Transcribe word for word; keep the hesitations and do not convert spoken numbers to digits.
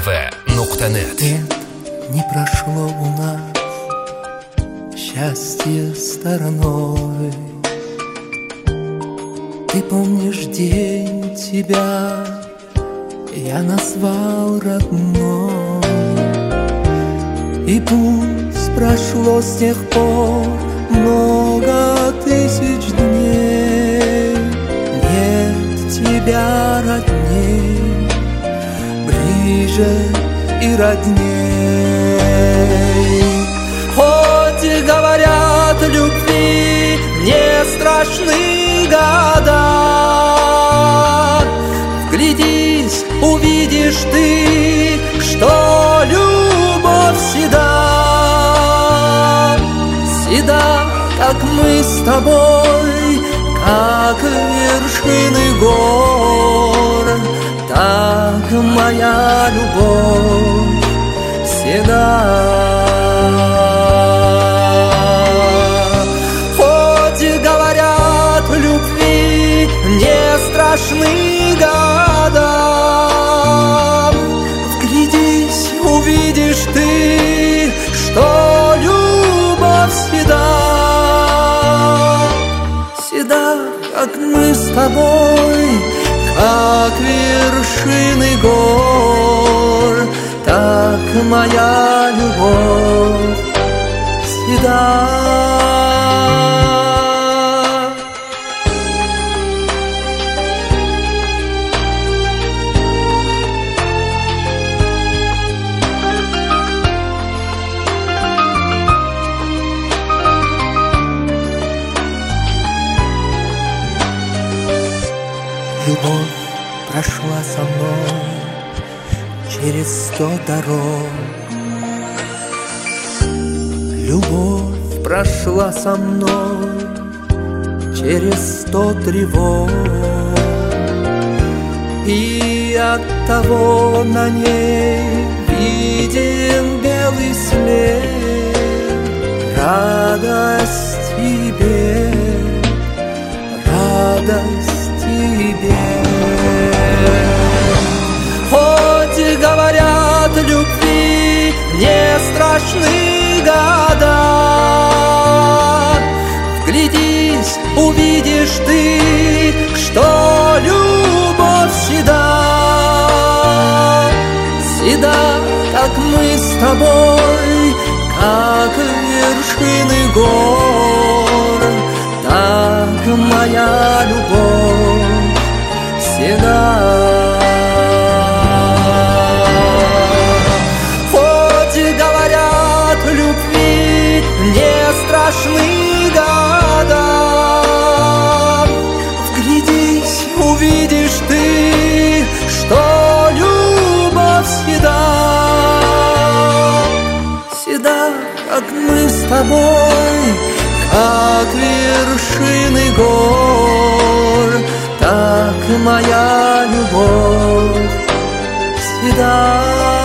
точка нет. Нет, не прошло у нас счастье стороной. Ты помнишь день, тебя я назвал родной. И пусть прошло с тех пор много тысяч дней, нет тебя родней, ближе и родней. Хоть говорят, любви не страшны года, вглядись, увидишь ты, что любовь седа, седа, как мы с тобой, как вершины гор, так моя любовь седа. Хоть говорят, любви не страшны года, вглядись, увидишь ты, что любовь седа, седа, как мы с тобой, как вершины гор, так моя любовь седа. Любовь прошла со мной через сто дорог. Любовь прошла со мной через сто тревог. И оттого на ней виден белый след. Радость тебе, радость тебе. Хоть говорят, любви не страшны года, вглядись, увидишь ты, что любовь седа, седа, как мы с тобой, как вершины гор, так моя любовь седа. Хоть говорят, любви не страшны года, вглядись, увидишь ты, что любовь седа, седа, как мы с тобой, как вершины гор, так моя любовь седа.